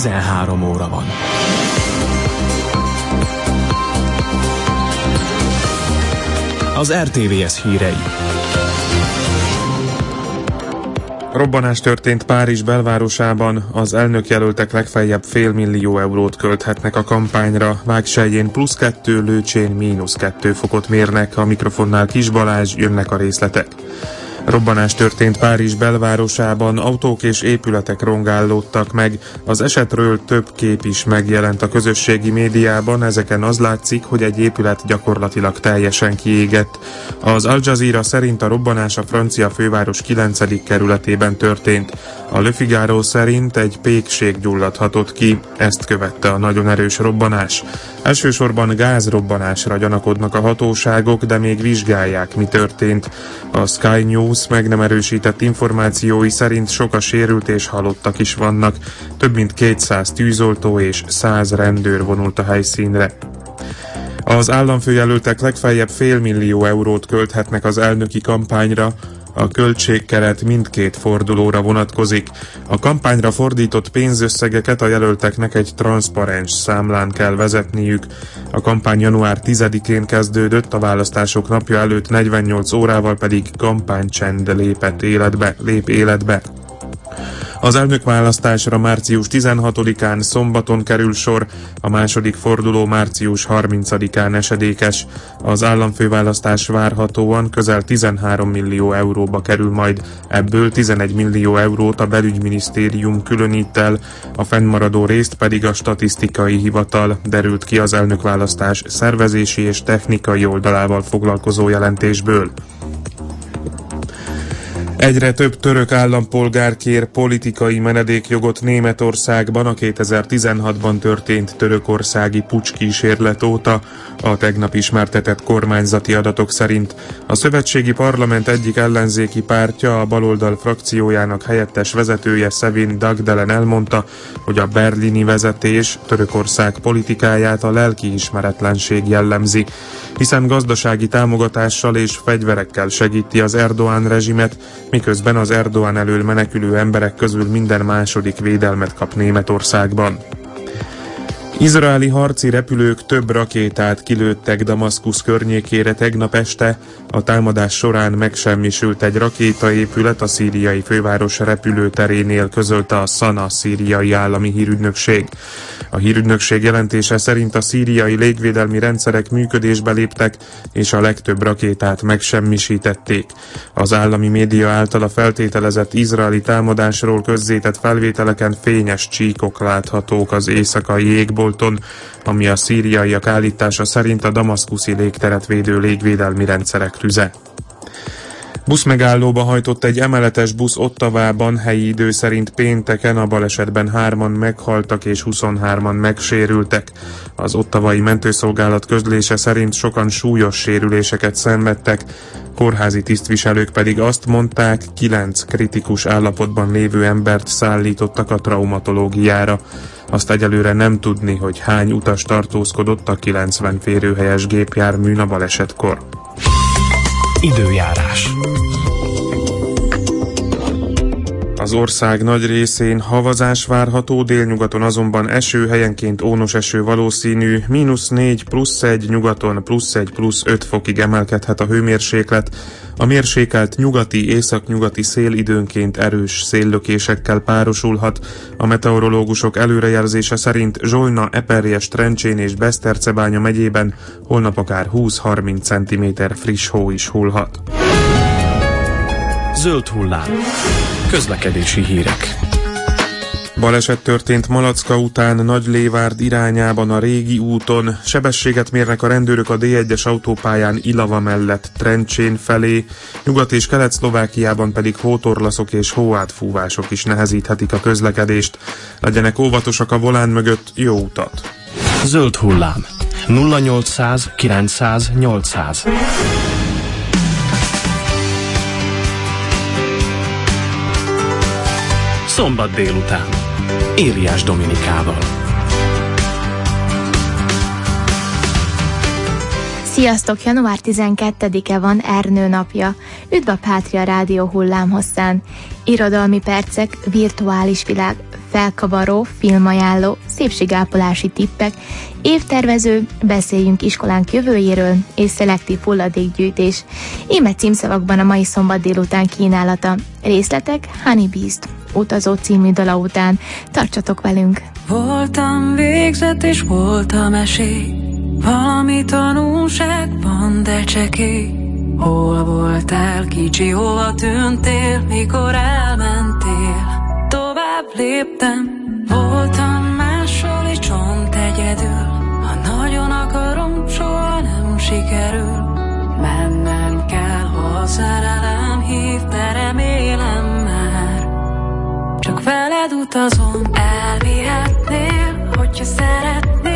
13 óra van. Az RTVS hírei. Robbanás történt Párizs belvárosában, az elnökjelöltek legfeljebb $500 millió költhetnek a kampányra, Vágselyén +2, Lőcsén -2 fokot mérnek, a mikrofonnál Kis Balázs, jönnek a részletek. Robbanás történt Párizs belvárosában, autók és épületek rongálódtak meg, az esetről több kép is megjelent a közösségi médiában, ezeken az látszik, hogy egy épület gyakorlatilag teljesen kiégett. Az Al Jazeera szerint a robbanás a francia főváros 9. kerületében történt. A Le Figaro szerint egy pékség gyulladhatott ki, ezt követte a nagyon erős robbanás. Elsősorban gázrobbanásra gyanakodnak a hatóságok, de még vizsgálják, mi történt. A Sky News meg nem erősített információi szerint sok a sérült és halottak is vannak. Több mint 200 tűzoltó és 100 rendőr vonult a helyszínre. Az államfőjelöltek legfeljebb $500 millió költhetnek az elnöki kampányra. A költségkeret mindkét fordulóra vonatkozik. A kampányra fordított pénzösszegeket a jelölteknek egy transzparens számlán kell vezetniük. A kampány január 10-én kezdődött, a választások napja előtt 48 órával pedig kampánycsend lép életbe. Az elnökválasztásra március 16-án szombaton kerül sor, a második forduló március 30-án esedékes. Az államfőválasztás várhatóan közel $13 millió kerül majd, ebből $11 millió a belügyminisztérium különít el, a fennmaradó részt pedig a statisztikai hivatal, derült ki az elnökválasztás szervezési és technikai oldalával foglalkozó jelentésből. Egyre több török állampolgár kér politikai menedékjogot Németországban a 2016-ban történt törökországi puccs-kísérlet óta, a tegnap ismertetett kormányzati adatok szerint. A szövetségi parlament egyik ellenzéki pártja, a baloldal frakciójának helyettes vezetője Sevin Dagdelen elmondta, hogy a berlini vezetés Törökország politikáját a lelkiismeretlenség jellemzi, hiszen gazdasági támogatással és fegyverekkel segíti az Erdoğan rezsimet, miközben az Erdoğan elől menekülő emberek közül minden második védelmet kap Németországban. Izraeli harci repülők több rakétát kilőttek Damaszkusz környékére tegnap este. A támadás során megsemmisült egy rakétaépület a szíriai főváros repülőterénél, közölte a SANA szíriai állami hírügynökség. A hírügynökség jelentése szerint a szíriai légvédelmi rendszerek működésbe léptek, és a legtöbb rakétát megsemmisítették. Az állami média által a feltételezett izraeli támadásról közzétett felvételeken fényes csíkok láthatók az éjszakai égbolton, ami a szíriaiak állítása szerint a damaszkuszi légteret védő légvédelmi rendszerek tüze. Buszmegállóba hajtott egy emeletes busz Ottawában, helyi idő szerint pénteken, a balesetben 3-an meghaltak és 23-an megsérültek. Az ottawai mentőszolgálat közlése szerint sokan súlyos sérüléseket szenvedtek, kórházi tisztviselők pedig azt mondták, 9 kritikus állapotban lévő embert szállítottak a traumatológiára. Azt egyelőre nem tudni, hogy hány utas tartózkodott a 90 férőhelyes gépjárműn a balesetkor. Időjárás. Az ország nagy részén havazás várható, délnyugaton azonban eső, helyenként ónos eső valószínű, -4, +1, nyugaton +1, +5 fokig emelkedhet a hőmérséklet. A mérsékelt nyugati, északnyugati szél időnként erős széllökésekkel párosulhat. A meteorológusok előrejelzése szerint Zsolna, Eperjes, Trencsén és Besztercebánya megyében holnap akár 20-30 cm friss hó is hullhat. Zöld hullám. Közlekedési hírek. Baleset történt Malacka után Nagylévárd irányában a régi úton. Sebességet mérnek a rendőrök a D1-es autópályán Ilava mellett Trencsén felé, Nyugat- és Kelet-Szlovákiában pedig hótorlaszok és hóátfúvások is nehezíthetik a közlekedést. Legyenek óvatosak a volán mögött, jó utat! Zöld hullám. 0800 900 800. Szombat délután. Éliás Dominikával. Sziasztok! Január 12-e van, Ernő napja. Üdv a Pátria Rádió hullámhosszán. Irodalmi percek, virtuális világ, felkavaró, filmajánló, szépségápolási tippek, évtervező, beszéljünk iskolánk jövőjéről és szelektív hulladékgyűjtés. Íme címszavakban a mai szombat délután kínálata. Részletek Honey Beast utazó című dala után. Tartsatok velünk! Voltam végzett és voltam esély, valami tanulság van, de csekély. Hol voltál kicsi, hova tűntél, mikor elmentél? Tovább léptem, voltam mással és csont egyedül. Ha nagyon akarom, soha nem sikerül. Mennem kell, ha a szerelem hív, de remélem már csak veled utazom. Elvihetnél, hogyha szeretnél.